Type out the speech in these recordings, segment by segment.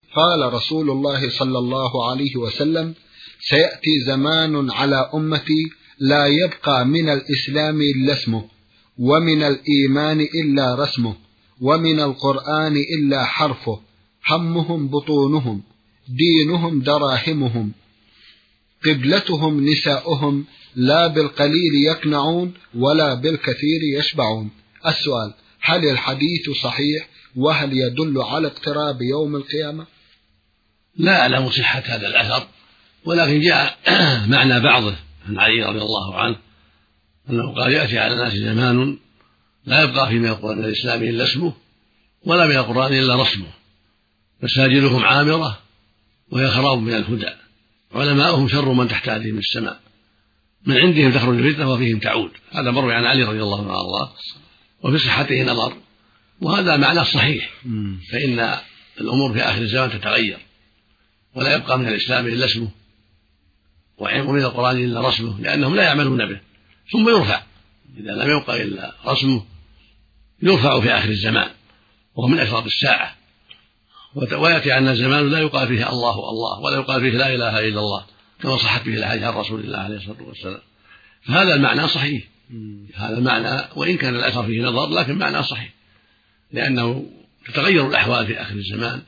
قال رسول الله صلى الله عليه وسلم: سيأتي زمان على أمتي لا يبقى من الإسلام إلا اسمه، ومن الإيمان إلا رسمه، ومن القرآن إلا حرفه، همهم بطونهم، دينهم دراهمهم، قبلتهم نساؤهم، لا بالقليل يقنعون ولا بالكثير يشبعون. السؤال: هل الحديث صحيح؟ وهل يدل على اقتراب يوم القيامة؟ لا أعلم صحة هذا الأثر، ولكن جاء معنى بعضه عن علي رضي الله عنه أنه قال: يأتي على الناس زمان لا يبقى في من الإسلام إلا اسمه، ولا من القرآن إلا رسمه، مساجدهم عامرة وهي خراب من الهدى، علماؤهم شر من تحت هذه السماء، من عندهم تخرج الفتنة وفيهم تعود. هذا مروي عن علي رضي الله عنه الله، وفي صحته نظر، وهذا معنى صحيح، فإن الأمور في آخر الزمان تتغير، ولا يبقى من الإسلام إلا اسمه، ومن القرآن إلا رسمه، لأنهم لا يعملون به، ثم يرفع إذا لم يبقى إلا رسمه، يرفع في آخر الزمان وهو من أشراط الساعة. ويأتي عنا زمان لا يقال فيه الله الله، ولا يقال فيه لا إله إلا الله، كما صحت به الأحاديث عن رسول الله عليه الصلاة والسلام. فهذا المعنى صحيح، هذا المعنى وإن كان الأثر فيه نظر، لكن معنى صحيح، لأنه تتغير الأحوال في آخر الزمان،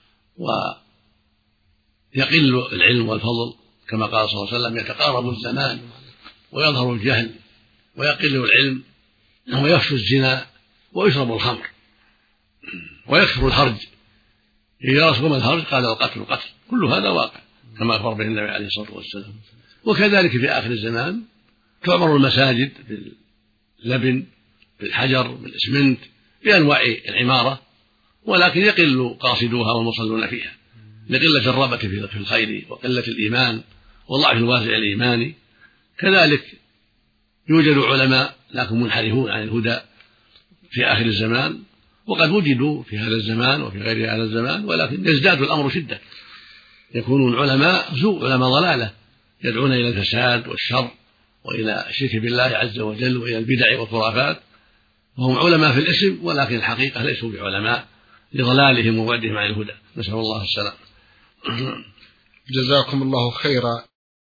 ويقل العلم والفضل، كما قال صلى الله عليه وسلم: يتقارب الزمان ويظهر الجهل ويقل العلم ويفشو الزنا ويشرب الخمر ويكثر الهرج. إذا رسم الهرج قال: القتل قتل. كل هذا واقع كما أخبر به النبي عليه الصلاة والسلام. وكذلك في آخر الزمان تعمر المساجد باللبن، بالحجر، بالإسمنت، بأنواع العمارة، ولكن يقل قاصدوها والمصلون فيها لقلة الرغبة في الخير وقلة الإيمان وضعف الوازع الإيماني. كذلك يوجد علماء لكن منحرفون عن الهدى في آخر الزمان، وقد وجدوا في هذا الزمان وفي غير هذا الزمان، ولكن يزداد الأمر شدة، يكونون علماء سوء، علماء ضلالة، يدعون إلى الفساد والشر وإلى الشرك بالله عز وجل وإلى البدع والخرافات، وهم علماء في الاسم، ولكن الحقيقة ليسوا بعلماء لضلالهم وبعدهم عن الهدى. نسأل الله السلام. جزاكم الله خيرا.